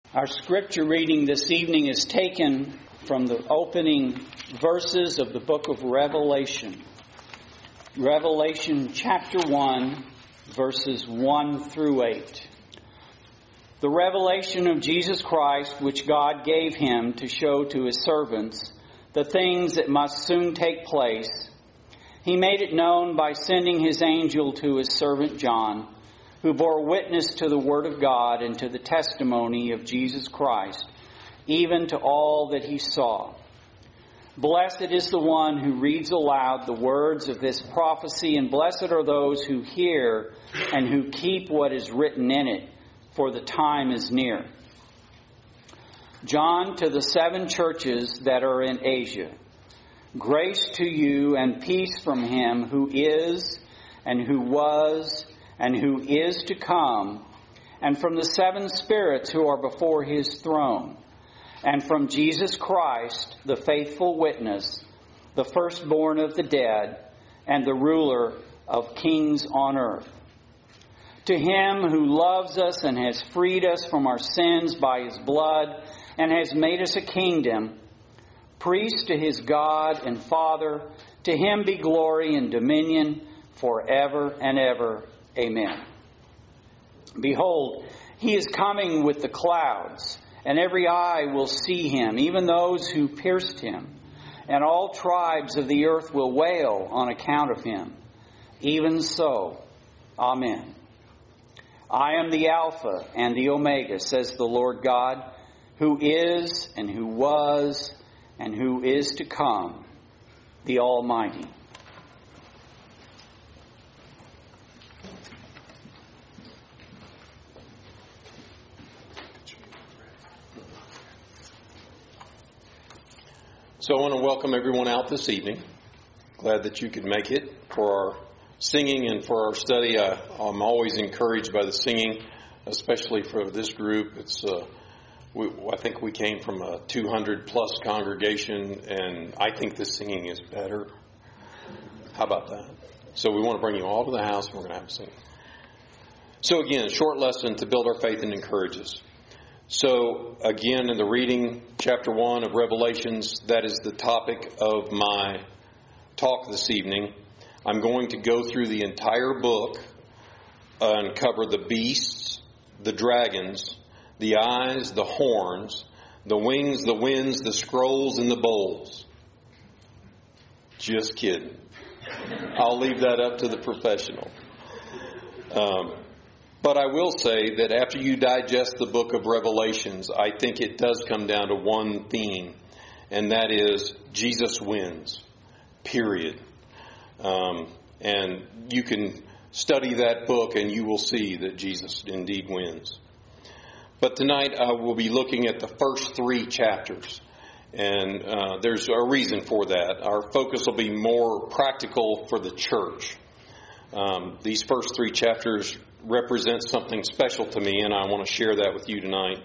Our scripture reading this evening is taken from the opening verses of the book of Revelation. Revelation chapter 1, verses 1 through 8. The revelation of Jesus Christ, which God gave him to show to his servants the things that must soon take place. He made it known by sending his angel to his servant John, who bore witness to the word of God and to the testimony of Jesus Christ, even to all that he saw. Blessed is the one who reads aloud the words of this prophecy, and blessed are those who hear and who keep what is written in it, for the time is near. John, to the 7 churches that are in Asia, grace to you and peace from him who is, and who was, and who is to come, and from the 7 spirits who are before his throne, and from Jesus Christ, the faithful witness, the firstborn of the dead, and the ruler of kings on earth. To him who loves us and has freed us from our sins by his blood, and has made us a kingdom, priest to his God and Father, to him be glory and dominion forever and ever. Amen. Behold, he is coming with the clouds, and every eye will see him, even those who pierced him, and all tribes of the earth will wail on account of him. Even so, Amen. I am the Alpha and the Omega, says the Lord God, who is and who was and who is to come, the Almighty. So I want to welcome everyone out this evening. Glad that you could make it for our singing and for our study. I'm always encouraged by the singing, especially for this group. I think we came from a 200-plus congregation, and I think the singing is better. How about that? So we want to bring you all to the house, and we're going to have a sing. So again, a short lesson to build our faith and encourage us. So, again, in the reading, chapter 1 of Revelations, that is the topic of my talk this evening. I'm going to go through the entire book and cover the beasts, the dragons, the eyes, the horns, the wings, the winds, the scrolls, and the bowls. Just kidding. I'll leave that up to the professional. But I will say that after you digest the book of Revelations, I think it does come down to one theme, and that is Jesus wins, period. And you can study that book and you will see that Jesus indeed wins. But tonight I will be looking at the first 3 chapters, and there's a reason for that. Our focus will be more practical for the church. These first 3 chapters represent something special to me, and I want to share that with you tonight.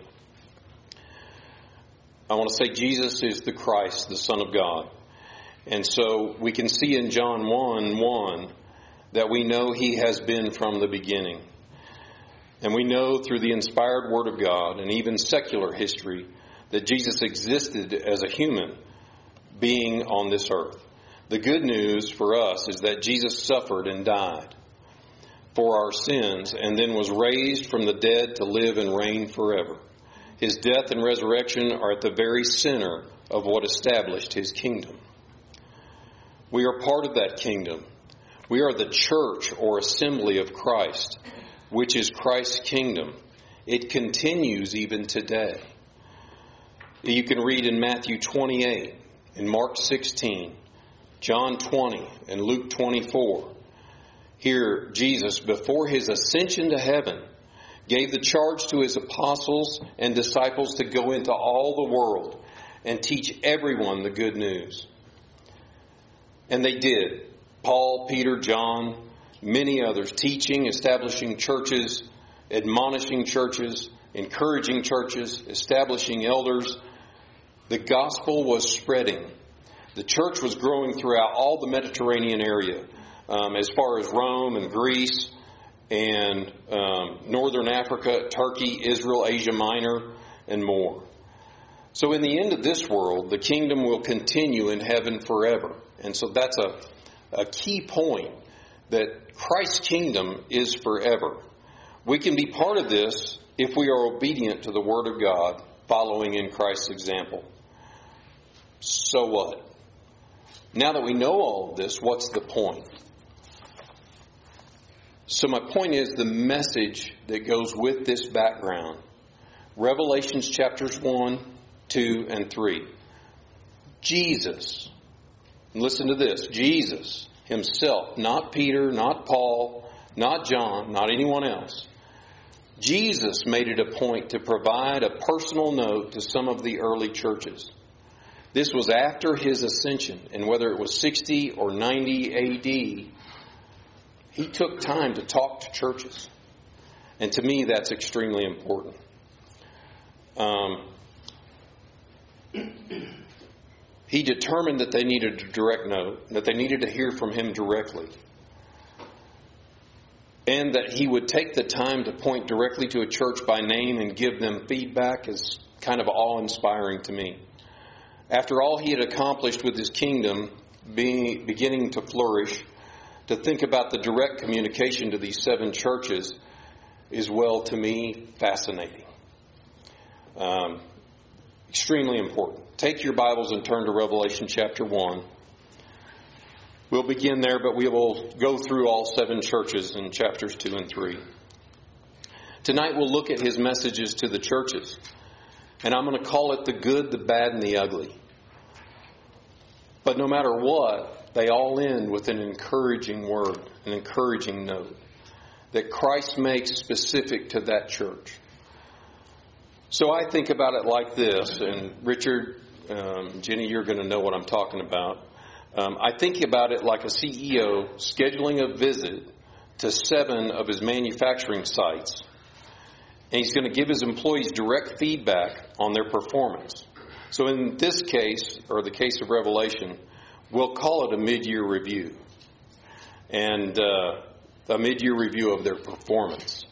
I want to say Jesus is the Christ, the Son of God. And so we can see in John 1:1 that we know he has been from the beginning. And we know through the inspired Word of God and even secular history that Jesus existed as a human being on this earth. The good news for us is that Jesus suffered and died for our sins and then was raised from the dead to live and reign forever. His death and resurrection are at the very center of what established his kingdom. We are part of that kingdom. We are the church or assembly of Christ, which is Christ's kingdom. It continues even today. You can read in Matthew 28, in Mark 16, John 20, and Luke 24. Here, Jesus, before his ascension to heaven, gave the charge to his apostles and disciples to go into all the world and teach everyone the good news. And they did. Paul, Peter, John, many others, teaching, establishing churches, admonishing churches, encouraging churches, establishing elders. The gospel was spreading. The church was growing throughout all the Mediterranean area, as far as Rome and Greece and northern Africa, Turkey, Israel, Asia Minor, and more. So in the end of this world, the kingdom will continue in heaven forever. And so that's a key point, that Christ's kingdom is forever. We can be part of this if we are obedient to the Word of God, following in Christ's example. So what? Now that we know all of this, what's the point? So my point is the message that goes with this background. Revelations chapters 1, 2, and 3. Jesus, listen to this, Jesus himself, not Peter, not Paul, not John, not anyone else. Jesus made it a point to provide a personal note to some of the early churches. This was after his ascension, and whether it was 60 or 90 A.D., he took time to talk to churches. And to me, that's extremely important. He determined that they needed a direct note, that they needed to hear from him directly, and that he would take the time to point directly to a church by name and give them feedback is kind of awe-inspiring to me. After all he had accomplished with his kingdom beginning to flourish, to think about the direct communication to these 7 churches is, well, to me, fascinating. Extremely important. Take your Bibles and turn to Revelation chapter 1. We'll begin there, but we will go through all 7 churches in chapters 2 and 3. Tonight we'll look at his messages to the churches. And I'm going to call it the good, the bad, and the ugly. But no matter what, they all end with an encouraging word, an encouraging note that Christ makes specific to that church. So I think about it like this, and Richard, Jenny, you're going to know what I'm talking about. I think about it like a CEO scheduling a visit to 7 of his manufacturing sites. And he's going to give his employees direct feedback on their performance. So in this case, or the case of Revelation, we'll call it a mid-year review. And a mid-year review of their performance.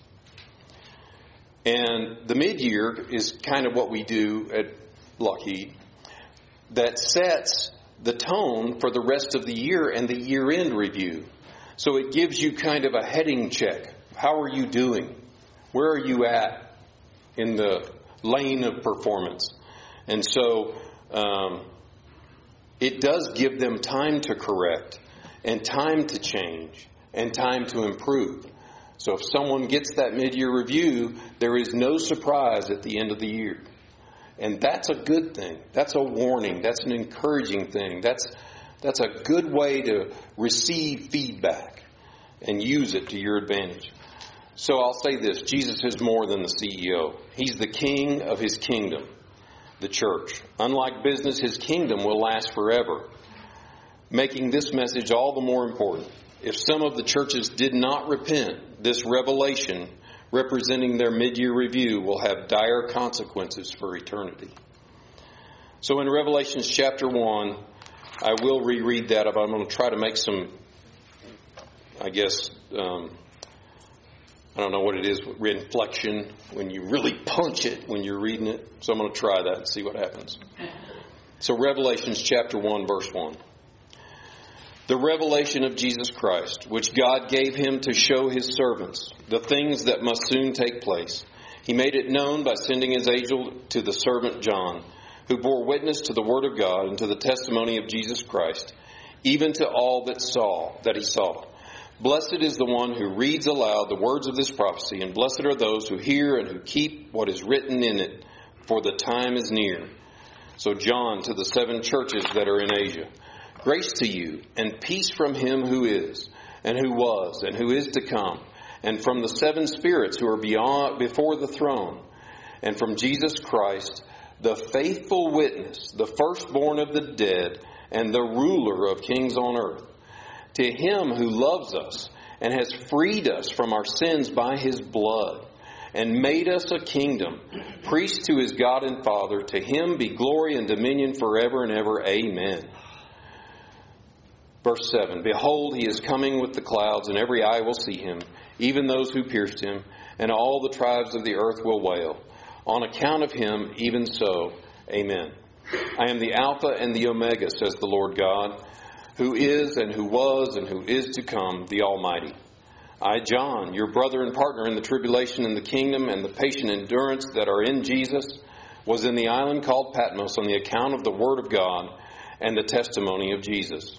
And the mid-year is kind of what we do at Lockheed that sets the tone for the rest of the year and the year-end review. So it gives you kind of a heading check. How are you doing? Where are you at in the lane of performance? And so it does give them time to correct and time to change and time to improve. So if someone gets that mid-year review, there is no surprise at the end of the year. And that's a good thing. That's a warning. That's an encouraging thing. That's a good way to receive feedback and use it to your advantage. So I'll say this. Jesus is more than the CEO. He's the king of his kingdom, the church. Unlike business, his kingdom will last forever, making this message all the more important. If some of the churches did not repent, this revelation representing their mid-year review will have dire consequences for eternity. So in Revelation chapter 1, I will reread that, but I'm going to try to make some, I don't know what it is, inflection, when you really punch it when you're reading it. So I'm going to try that and see what happens. So Revelation chapter 1, verse 1. The revelation of Jesus Christ, which God gave him to show his servants the things that must soon take place. He made it known by sending his angel to the servant John, who bore witness to the word of God and to the testimony of Jesus Christ, even to all that he saw. Blessed is the one who reads aloud the words of this prophecy, and blessed are those who hear and who keep what is written in it, for the time is near. So John to the 7 churches that are in Asia. Grace to you and peace from him who is, and who was, and who is to come, and from the 7 spirits who are before the throne, and from Jesus Christ, the faithful witness, the firstborn of the dead, and the ruler of kings on earth. To him who loves us and has freed us from our sins by his blood, and made us a kingdom, priests to his God and Father, to him be glory and dominion forever and ever. Amen. Verse 7, Behold, he is coming with the clouds, and every eye will see him, even those who pierced him, and all the tribes of the earth will wail. On account of him, even so, amen. I am the Alpha and the Omega, says the Lord God, who is and who was and who is to come, the Almighty. I, John, your brother and partner in the tribulation and the kingdom and the patient endurance that are in Jesus, was in the island called Patmos on the account of the word of God and the testimony of Jesus.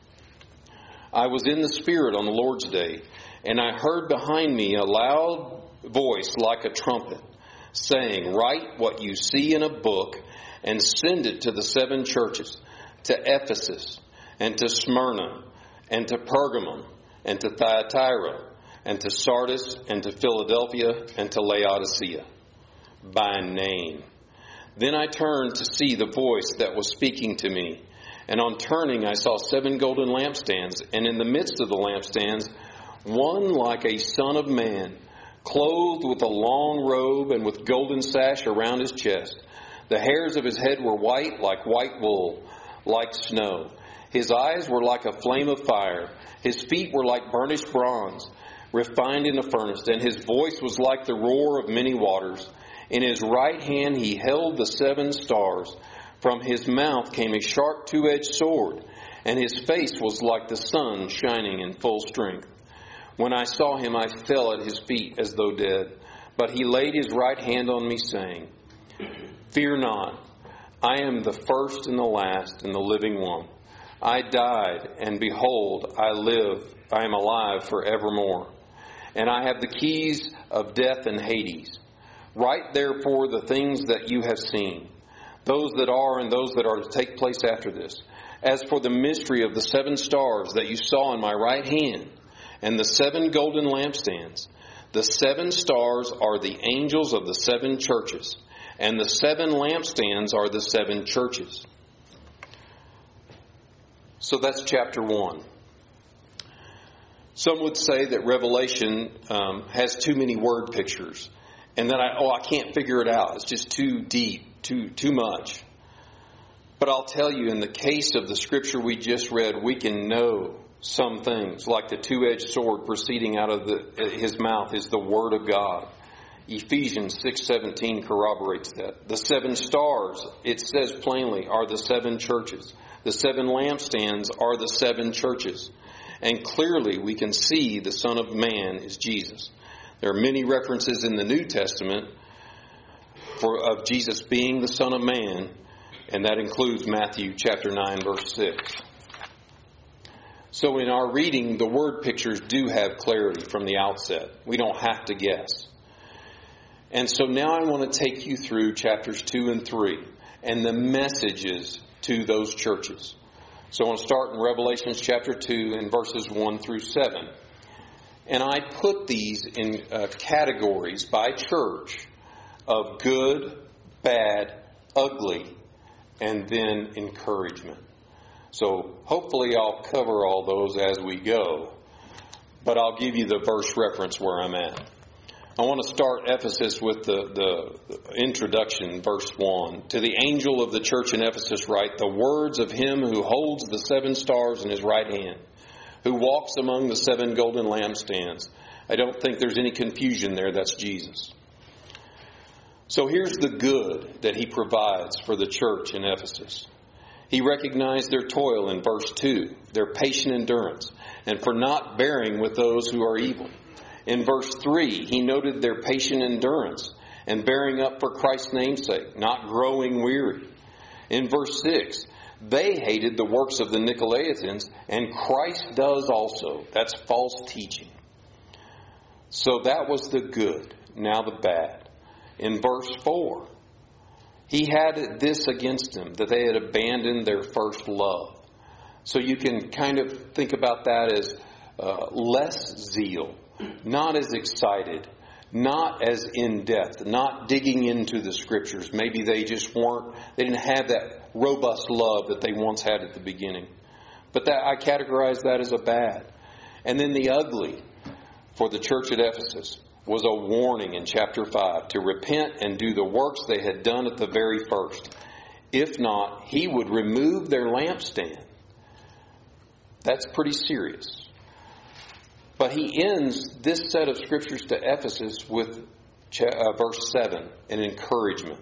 I was in the Spirit on the Lord's day, and I heard behind me a loud voice like a trumpet, saying, Write what you see in a book and send it to the 7 churches, to Ephesus, and to Smyrna, and to Pergamum, and to Thyatira, and to Sardis, and to Philadelphia, and to Laodicea, by name. Then I turned to see the voice that was speaking to me. And on turning, I saw 7 golden lampstands, and in the midst of the lampstands, one like a son of man, clothed with a long robe and with golden sash around his chest. The hairs of his head were white, like white wool, like snow. His eyes were like a flame of fire. His feet were like burnished bronze, refined in a furnace, and his voice was like the roar of many waters. In his right hand he held the 7 stars. From his mouth came a sharp 2-edged sword, and his face was like the sun shining in full strength. When I saw him, I fell at his feet as though dead. But he laid his right hand on me, saying, Fear not, I am the first and the last and the living one. I died, and behold, I live. I am alive forevermore. And I have the keys of death and Hades. Write therefore the things that you have seen, those that are and those that are to take place after this. As for the mystery of the 7 stars that you saw in my right hand, and the 7 golden lampstands, the 7 stars are the angels of the 7 churches, and the 7 lampstands are the 7 churches. So that's chapter 1. Some would say that Revelation has too many word pictures, and that I can't figure it out. It's just too deep, too much. But I'll tell you, in the case of the scripture we just read, we can know some things, like the 2-edged sword proceeding out of his mouth is the word of God. Ephesians 6:17 corroborates that. The 7 stars, it says plainly, are the 7 churches. The 7 lampstands are the 7 churches. And clearly we can see the Son of Man is Jesus. There are many references in the New Testament of Jesus being the Son of Man, and that includes Matthew chapter 9, verse 6. So in our reading, the word pictures do have clarity from the outset. We don't have to guess. And so now I want to take you through chapters 2 and 3 and the messages to those churches. So I want to start in Revelation chapter 2 and verses 1 through 7. And I put these in categories by church of good, bad, ugly, and then encouragement. So hopefully I'll cover all those as we go, but I'll give you the verse reference where I'm at. I want to start Ephesus with the introduction, verse 1. To the angel of the church in Ephesus write, the words of him who holds the 7 stars in his right hand, who walks among the 7 golden lampstands. I don't think there's any confusion there. That's Jesus. So here's the good that he provides for the church in Ephesus. He recognized their toil in verse 2, their patient endurance, and for not bearing with those who are evil. In verse 3, he noted their patient endurance and bearing up for Christ's namesake, not growing weary. In verse 6, they hated the works of the Nicolaitans, and Christ does also. That's false teaching. So that was the good. Now the bad. In verse 4, he had this against them, that they had abandoned their first love. So you can kind of think about that as less zeal, not as excited, not as in-depth, not digging into the scriptures. Maybe they didn't have that robust love that they once had at the beginning. But that I categorize that as a bad. And then the ugly for the church at Ephesus was a warning in chapter 5 to repent and do the works they had done at the very first. If not, he would remove their lampstand. That's pretty serious. But he ends this set of scriptures to Ephesus with verse 7, an encouragement.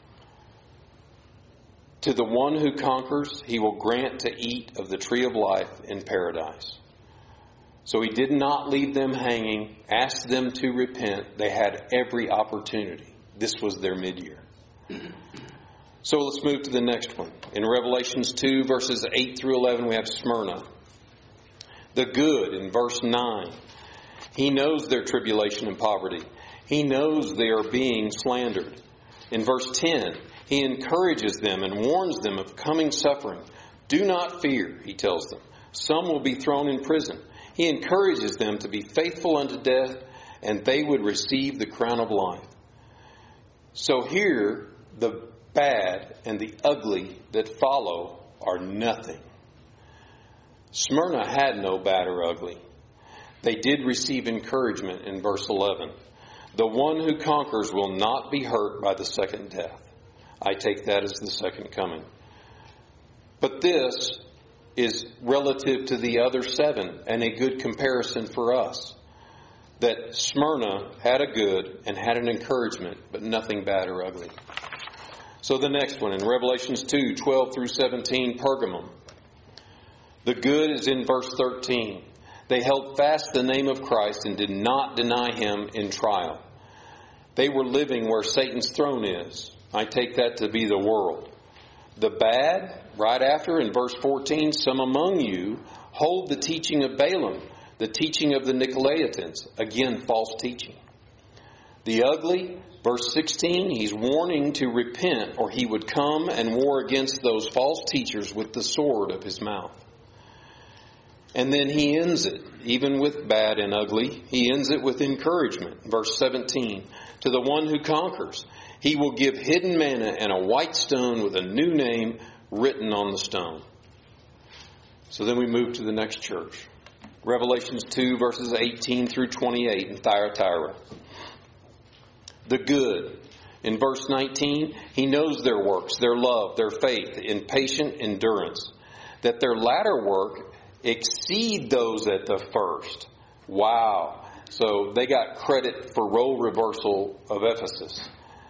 To the one who conquers, he will grant to eat of the tree of life in paradise. So he did not leave them hanging, asked them to repent. They had every opportunity. This was their mid-year. So let's move to the next one. In Revelations 2, verses 8 through 11, we have Smyrna. The good, in verse 9. He knows their tribulation and poverty. He knows they are being slandered. In verse 10, he encourages them and warns them of coming suffering. Do not fear, he tells them. Some will be thrown in prison. He encourages them to be faithful unto death, and they would receive the crown of life. So here, the bad and the ugly that follow are nothing. Smyrna had no bad or ugly. They did receive encouragement in verse 11. The one who conquers will not be hurt by the second death. I take that as the second coming. But this is relative to the other seven and a good comparison for us. That Smyrna had a good and had an encouragement, but nothing bad or ugly. So the next one, in Revelations 2, 12 through 17, Pergamum. The good is in verse 13. They held fast the name of Christ and did not deny him in trial. They were living where Satan's throne is. I take that to be the world. The bad, right after in verse 14, some among you hold the teaching of Balaam, the teaching of the Nicolaitans. Again, false teaching. The ugly, verse 16, he's warning to repent or he would come and war against those false teachers with the sword of his mouth. And then he ends it, even with bad and ugly, he ends it with encouragement. Verse 17, to the one who conquers, he will give hidden manna and a white stone with a new name written on the stone. So then we move to the next church. Revelations 2, verses 18 through 28 in Thyatira. The good. In verse 19, he knows their works, their love, their faith, in patient endurance, that their latter work exceed those at the first. Wow. So they got credit for role reversal of Ephesus.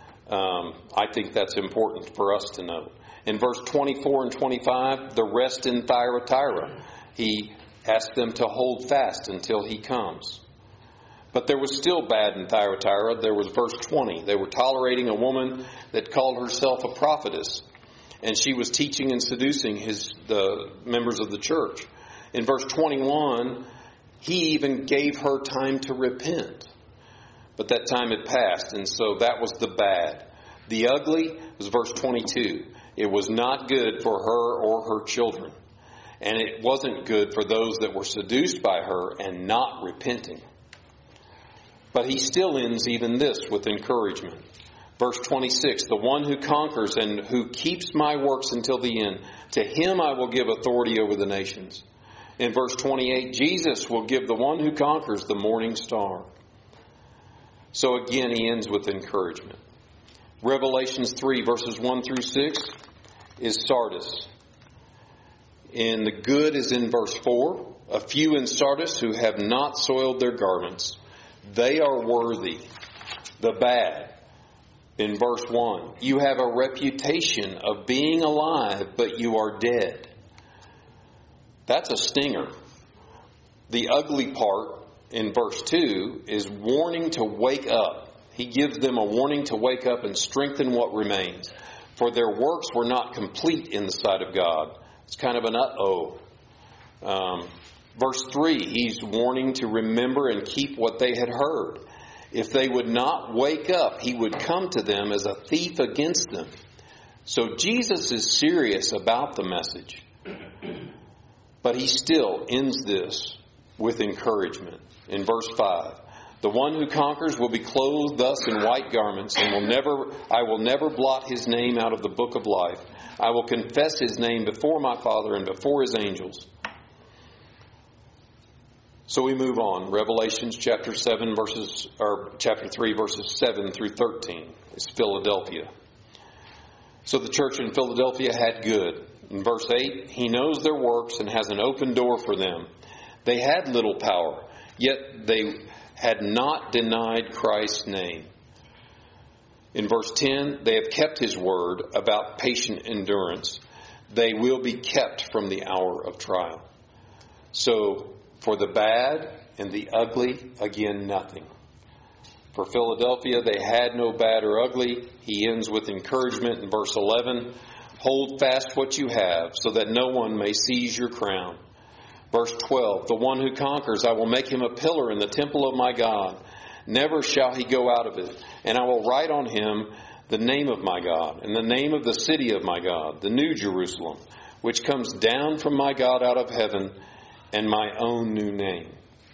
I think that's important for us to know. In verse 24 and 25, the rest in Thyatira. He asked them to hold fast until he comes. But there was still bad in Thyatira. There was verse 20. They were tolerating a woman that called herself a prophetess. And she was teaching and seducing the members of the church. In verse 21, he even gave her time to repent. But that time had passed, and so that was the bad. The ugly was verse 22. It was not good for her or her children. And it wasn't good for those that were seduced by her and not repenting. But he still ends even this with encouragement. Verse 26, the one who conquers and who keeps my works until the end, to him I will give authority over the nations. In verse 28, Jesus will give the one who conquers the morning star. So again, he ends with encouragement. Revelations 3, verses 1 through 6 is Sardis. And the good is in verse 4. A few in Sardis who have not soiled their garments. They are worthy. The bad, in verse 1. You have a reputation of being alive, but you are dead. That's a stinger. The ugly part in verse 2 is warning to wake up. He gives them a warning to wake up and strengthen what remains. For their works were not complete in the sight of God. It's kind of an uh-oh. Verse 3, he's warning to remember and keep what they had heard. If they would not wake up, he would come to them as a thief against them. So Jesus is serious about the message. But he still ends this with encouragement. In verse 5, the one who conquers will be clothed thus in white garments, and I will never blot his name out of the book of life. I will confess his name before my Father and before his angels. So we move on. Revelations chapter 3 verses 7 through 13 is Philadelphia. So the church in Philadelphia had good. In verse 8, he knows their works and has an open door for them. They had little power, yet they had not denied Christ's name. In verse 10, they have kept his word about patient endurance. They will be kept from the hour of trial. So, for the bad and the ugly, again, nothing. For Philadelphia, they had no bad or ugly. He ends with encouragement in verse 11. Hold fast what you have, so that no one may seize your crown. Verse 12, the one who conquers, I will make him a pillar in the temple of my God. Never shall he go out of it. And I will write on him the name of my God, and the name of the city of my God, the new Jerusalem, which comes down from my God out of heaven, and my own new name.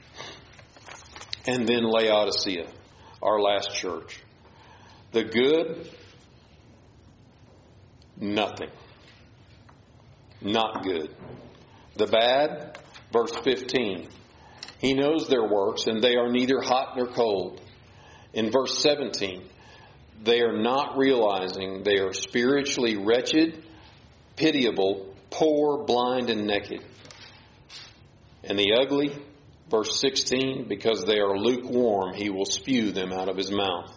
And then Laodicea, our last church. The good, nothing. Not good. The bad, verse 15. He knows their works, and they are neither hot nor cold. In verse 17, they are not realizing they are spiritually wretched, pitiable, poor, blind, and naked. And the ugly, verse 16, because they are lukewarm, he will spew them out of his mouth.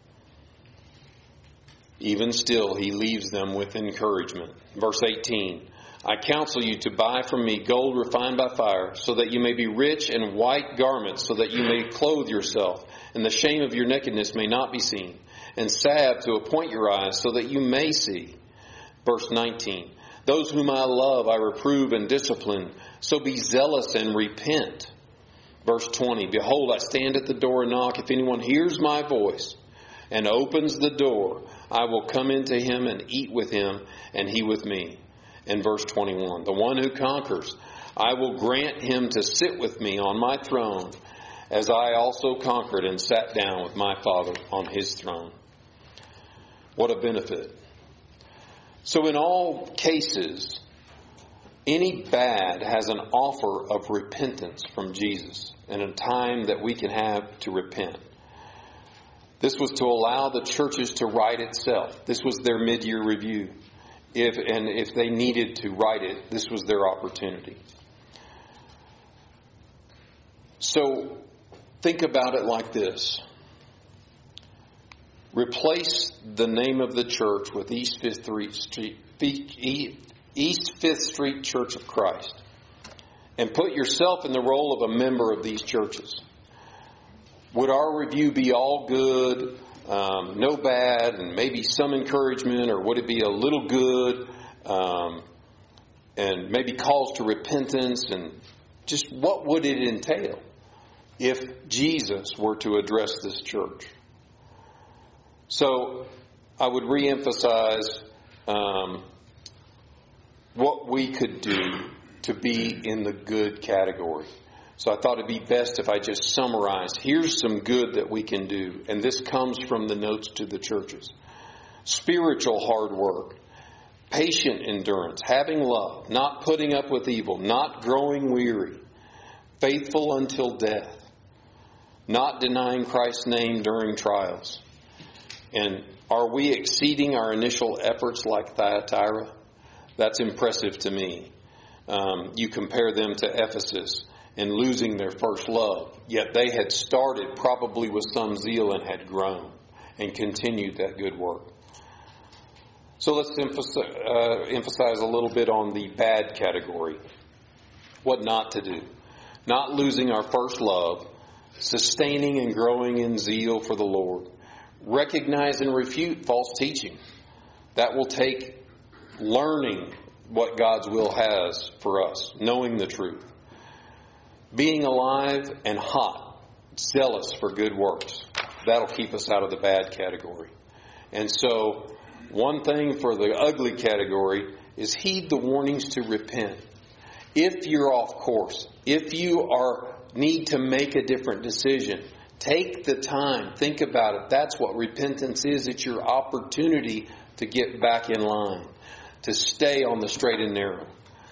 Even still, he leaves them with encouragement. Verse 18, I counsel you to buy from me gold refined by fire, so that you may be rich, and white garments, so that you may clothe yourself, and the shame of your nakedness may not be seen, and salve to appoint your eyes, so that you may see. Verse 19, those whom I love I reprove and discipline, so be zealous and repent. Verse 20, behold, I stand at the door and knock. If anyone hears my voice and opens the door, I will come into him and eat with him, and he with me. And verse 21, the one who conquers, I will grant him to sit with me on my throne, as I also conquered and sat down with my Father on his throne. What a benefit. So in all cases, any bad has an offer of repentance from Jesus, and a time that we can have to repent. This was to allow the churches to right itself. This was their mid-year review. If they needed to right it, this was their opportunity. So think about it like this. Replace the name of the church with East Fifth Street Church of Christ, and put yourself in the role of a member of these churches. Would our review be all good, no bad, and maybe some encouragement, or would it be a little good, and maybe calls to repentance, and just what would it entail if Jesus were to address this church? So I would reemphasize what we could do to be in the good category. So I thought it'd be best if I just summarized. Here's some good that we can do. And this comes from the notes to the churches. Spiritual hard work. Patient endurance. Having love. Not putting up with evil. Not growing weary. Faithful until death. Not denying Christ's name during trials. And are we exceeding our initial efforts like Thyatira? That's impressive to me. You compare them to Ephesus and losing their first love. Yet they had started probably with some zeal and had grown and continued that good work. So let's emphasize a little bit on the bad category. What not to do. Not losing our first love. Sustaining and growing in zeal for the Lord. Recognize and refute false teaching. That will take learning what God's will has for us. Knowing the truth. Being alive and hot, zealous for good works. That'll keep us out of the bad category. And so, one thing for the ugly category is heed the warnings to repent. If you're off course, if you need to make a different decision, take the time, think about it. That's what repentance is. It's your opportunity to get back in line, to stay on the straight and narrow.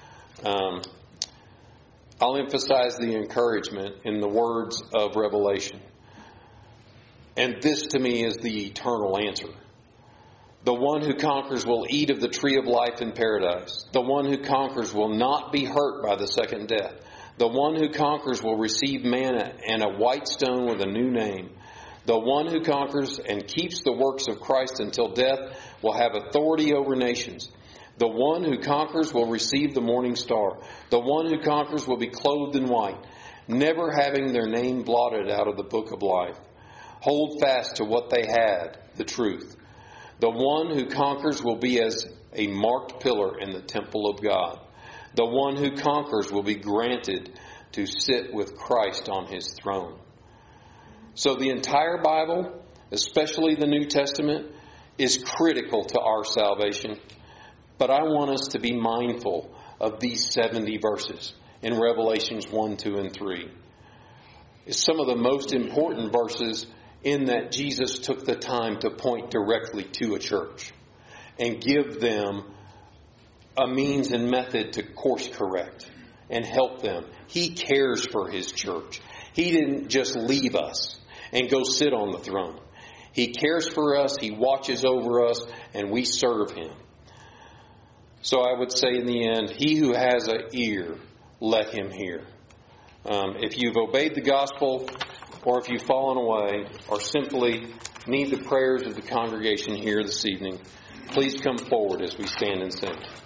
I'll emphasize the encouragement in the words of Revelation. And this to me is the eternal answer. The one who conquers will eat of the tree of life in paradise. The one who conquers will not be hurt by the second death. The one who conquers will receive manna and a white stone with a new name. The one who conquers and keeps the works of Christ until death will have authority over nations. The one who conquers will receive the morning star. The one who conquers will be clothed in white, never having their name blotted out of the book of life. Hold fast to what they had, the truth. The one who conquers will be as a marked pillar in the temple of God. The one who conquers will be granted to sit with Christ on his throne. So the entire Bible, especially the New Testament, is critical to our salvation. But I want us to be mindful of these 70 verses in Revelations 1, 2, and 3. It's some of the most important verses in that Jesus took the time to point directly to a church and give them a means and method to course correct and help them. He cares for his church. He didn't just leave us and go sit on the throne. He cares for us, he watches over us, and we serve him. So I would say in the end, he who has an ear, let him hear. If you've obeyed the gospel, or if you've fallen away, or simply need the prayers of the congregation here this evening, please come forward as we stand and sing.